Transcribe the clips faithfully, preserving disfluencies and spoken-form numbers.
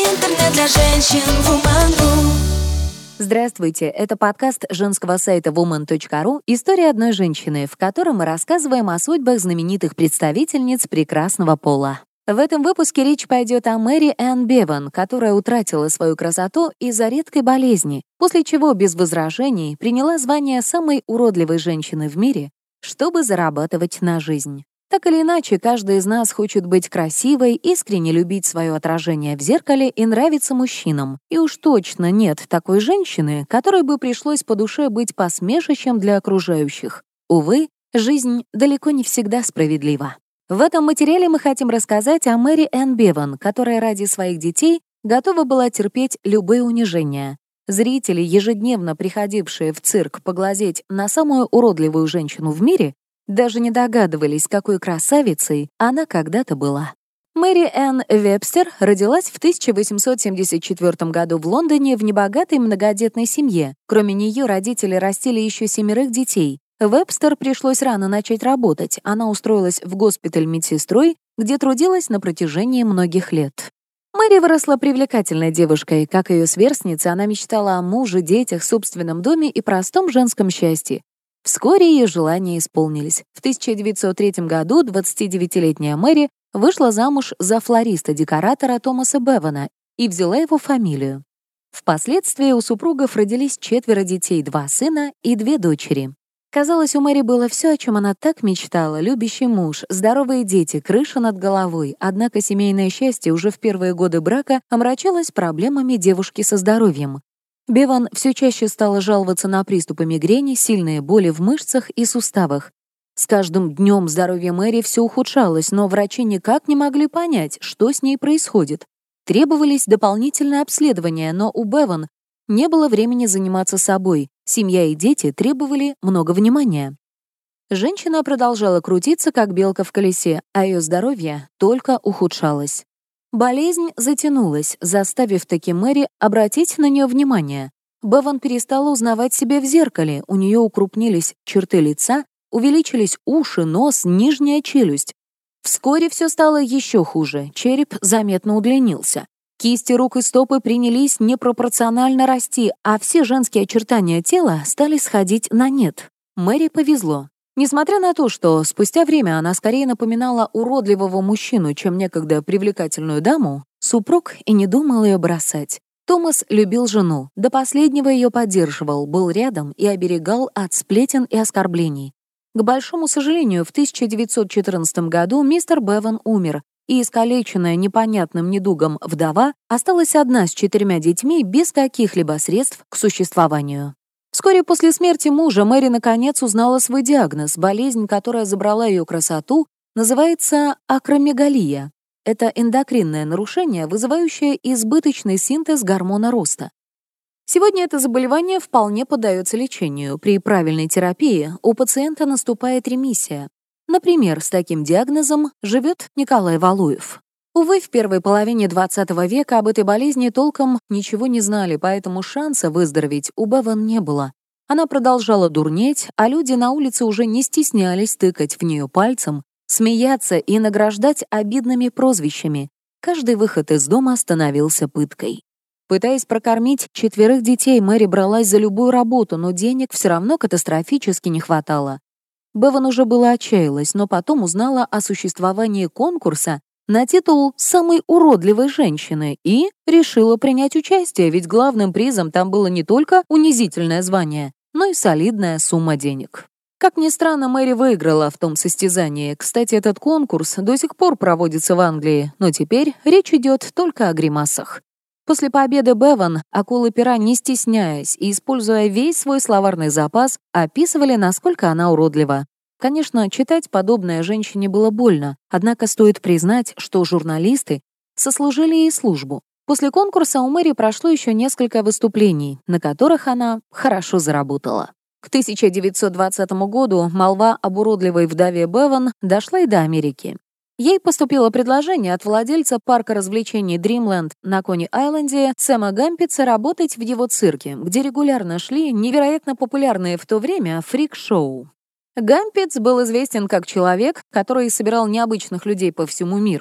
Интернет для женщин Woman.ру. Здравствуйте, это подкаст женского сайта woman точка ру «История одной женщины», в котором мы рассказываем о судьбах знаменитых представительниц прекрасного пола. В этом выпуске речь пойдет о Мэри Энн Беван, которая утратила свою красоту из-за редкой болезни, после чего без возражений приняла звание самой уродливой женщины в мире, чтобы зарабатывать на жизнь. Так или иначе, каждый из нас хочет быть красивой, искренне любить свое отражение в зеркале и нравиться мужчинам. И уж точно нет такой женщины, которой бы пришлось по душе быть посмешищем для окружающих. Увы, жизнь далеко не всегда справедлива. В этом материале мы хотим рассказать о Мэри Энн Беван, которая ради своих детей готова была терпеть любые унижения. Зрители, ежедневно приходившие в цирк поглазеть на самую уродливую женщину в мире, даже не догадывались, какой красавицей она когда-то была. Мэри Энн Вебстер родилась в тысяча восемьсот семьдесят четвёртом году в Лондоне в небогатой многодетной семье. Кроме нее родители растили еще семерых детей. Вебстер пришлось рано начать работать. Она устроилась в госпиталь медсестрой, где трудилась на протяжении многих лет. Мэри выросла привлекательной девушкой. Как ее сверстница, она мечтала о муже, детях, собственном доме и простом женском счастье. Вскоре ее желания исполнились. В тысяча девятьсот третьем году двадцатидевятилетняя Мэри вышла замуж за флориста-декоратора Томаса Бевана и взяла его фамилию. Впоследствии у супругов родились четверо детей, два сына и две дочери. Казалось, у Мэри было все, о чем она так мечтала: любящий муж, здоровые дети, крыша над головой. Однако семейное счастье уже в первые годы брака омрачилось проблемами девушки со здоровьем. Беван все чаще стала жаловаться на приступы мигрени, сильные боли в мышцах и суставах. С каждым днем здоровье Мэри все ухудшалось, но врачи никак не могли понять, что с ней происходит. Требовались дополнительные обследования, но у Беван не было времени заниматься собой. Семья и дети требовали много внимания. Женщина продолжала крутиться, как белка в колесе, а ее здоровье только ухудшалось. Болезнь затянулась, заставив таки Мэри обратить на нее внимание. Беван перестала узнавать себя в зеркале, у нее укрупнились черты лица, увеличились уши, нос, нижняя челюсть. Вскоре все стало еще хуже, череп заметно удлинился. Кисти рук и стопы принялись непропорционально расти, а все женские очертания тела стали сходить на нет. Мэри повезло. Несмотря на то, что спустя время она скорее напоминала уродливого мужчину, чем некогда привлекательную даму, супруг и не думал ее бросать. Томас любил жену, до последнего ее поддерживал, был рядом и оберегал от сплетен и оскорблений. К большому сожалению, в тысяча девятьсот четырнадцатом году мистер Беван умер, и искалеченная непонятным недугом вдова осталась одна с четырьмя детьми без каких-либо средств к существованию. Вскоре после смерти мужа Мэри наконец узнала свой диагноз. Болезнь, которая забрала ее красоту, называется акромегалия. Это эндокринное нарушение, вызывающее избыточный синтез гормона роста. Сегодня это заболевание вполне поддается лечению. При правильной терапии у пациента наступает ремиссия. Например, с таким диагнозом живет Николай Валуев. Увы, в первой половине двадцатого века об этой болезни толком ничего не знали, поэтому шанса выздороветь у Беван не было. Она продолжала дурнеть, а люди на улице уже не стеснялись тыкать в нее пальцем, смеяться и награждать обидными прозвищами. Каждый выход из дома становился пыткой. Пытаясь прокормить четверых детей, Мэри бралась за любую работу, но денег все равно катастрофически не хватало. Беван уже было отчаялась, но потом узнала о существовании конкурса на титул самой уродливой женщины и решила принять участие, ведь главным призом там было не только унизительное звание, но и солидная сумма денег. Как ни странно, Мэри выиграла в том состязании. Кстати, этот конкурс до сих пор проводится в Англии, но теперь речь идет только о гримасах. После победы Беван акулы пера, не стесняясь и используя весь свой словарный запас, описывали, насколько она уродлива. Конечно, читать подобное женщине было больно, однако стоит признать, что журналисты сослужили ей службу. После конкурса у Мэри прошло еще несколько выступлений, на которых она хорошо заработала. К тысяча девятьсот двадцатому году молва об уродливой вдове Беван дошла и до Америки. Ей поступило предложение от владельца парка развлечений Dreamland на Кони-Айленде Сэма Гампица работать в его цирке, где регулярно шли невероятно популярные в то время фрик-шоу. Гампиц был известен как человек, который собирал необычных людей по всему миру.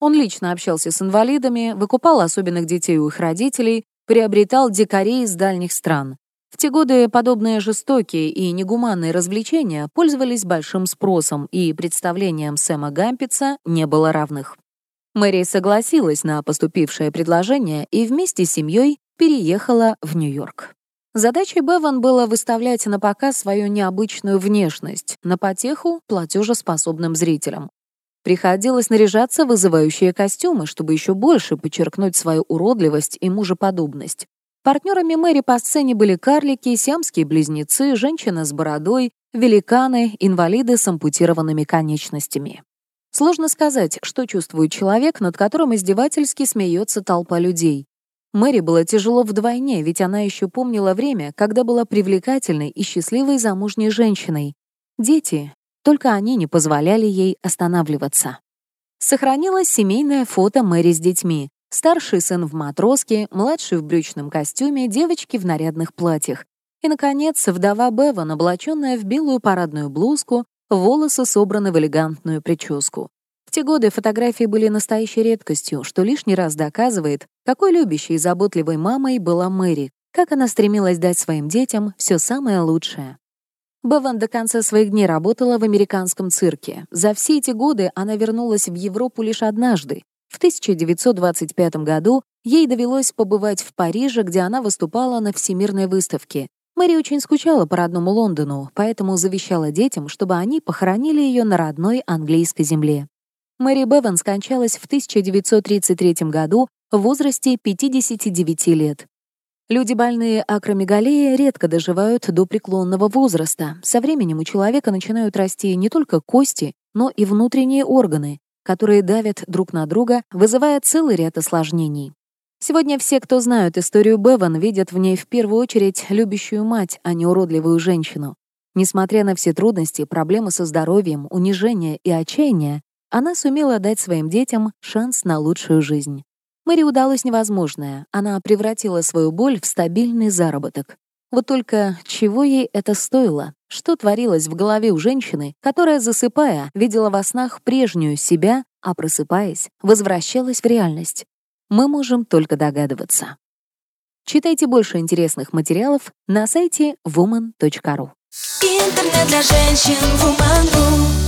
Он лично общался с инвалидами, выкупал особенных детей у их родителей, приобретал дикарей из дальних стран. В те годы подобные жестокие и негуманные развлечения пользовались большим спросом, и представлениям Сэма Гампица не было равных. Мэри согласилась на поступившее предложение и вместе с семьей переехала в Нью-Йорк. Задачей Беван было выставлять на показ свою необычную внешность, на потеху платежеспособным зрителям. Приходилось наряжаться в вызывающие костюмы, чтобы еще больше подчеркнуть свою уродливость и мужеподобность. Партнерами Мэри по сцене были карлики, сиамские близнецы, женщина с бородой, великаны, инвалиды с ампутированными конечностями. Сложно сказать, что чувствует человек, над которым издевательски смеется толпа людей. Мэри было тяжело вдвойне, ведь она еще помнила время, когда была привлекательной и счастливой замужней женщиной. Дети, только они не позволяли ей останавливаться. Сохранилось семейное фото Мэри с детьми. Старший сын в матроске, младший в брючном костюме, девочки в нарядных платьях. И, наконец, вдова Беван, облаченная в белую парадную блузку, волосы собраны в элегантную прическу. В те годы фотографии были настоящей редкостью, что лишний раз доказывает, какой любящей и заботливой мамой была Мэри, как она стремилась дать своим детям все самое лучшее. Беван до конца своих дней работала в американском цирке. За все эти годы она вернулась в Европу лишь однажды. В тысяча девятьсот двадцать пятом году ей довелось побывать в Париже, где она выступала на Всемирной выставке. Мэри очень скучала по родному Лондону, поэтому завещала детям, чтобы они похоронили ее на родной английской земле. Мэри Беван скончалась в тысяча девятьсот тридцать третьем году в возрасте пятидесяти девяти лет. Люди, больные акромегалией, редко доживают до преклонного возраста. Со временем у человека начинают расти не только кости, но и внутренние органы, которые давят друг на друга, вызывая целый ряд осложнений. Сегодня все, кто знают историю Беван, видят в ней в первую очередь любящую мать, а не уродливую женщину. Несмотря на все трудности, проблемы со здоровьем, унижение и отчаяние, она сумела дать своим детям шанс на лучшую жизнь. Мэри удалось невозможное. Она превратила свою боль в стабильный заработок. Вот только чего ей это стоило? Что творилось в голове у женщины, которая, засыпая, видела во снах прежнюю себя, а просыпаясь, возвращалась в реальность? Мы можем только догадываться. Читайте больше интересных материалов на сайте woman точка ру. Интернет для женщин woman точка ру.